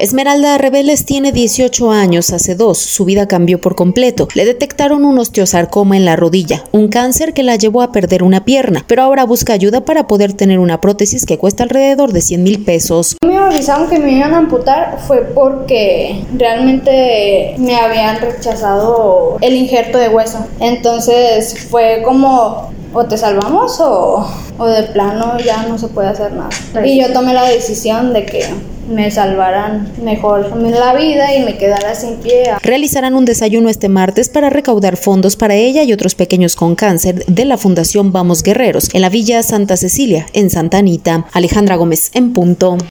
Esmeralda Rebeles tiene 18 años, hace 2, su vida cambió por completo. Le detectaron un osteosarcoma en la rodilla, un cáncer que la llevó a perder una pierna, pero ahora busca ayuda para poder tener una prótesis que cuesta alrededor de 100,000 pesos. Me avisaron que me iban a amputar fue porque realmente me habían rechazado el injerto de hueso. Entonces fue como o te salvamos o de plano ya no se puede hacer nada. Y yo tomé la decisión de que me salvaran mejor la vida y me quedara sin pie. Realizarán un desayuno este martes para recaudar fondos para ella y otros pequeños con cáncer de la Fundación Vamos Guerreros en la Villa Santa Cecilia, en Santa Anita. Alejandra Gómez, en punto.